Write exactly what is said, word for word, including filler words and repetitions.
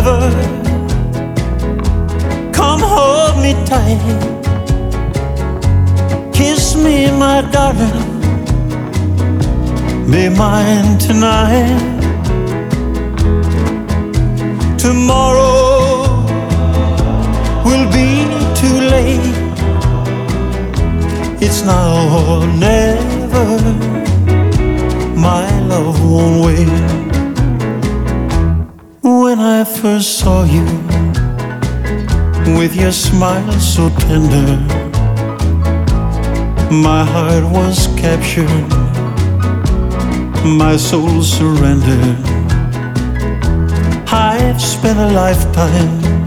never. Come hold me tight, kiss me, my darling, be mine tonight. Tomorrow will be too late. It's now or never. My love won't wait. When I first saw you, with your smile so tender, my heart was captured, my soul surrendered. I've spent a lifetime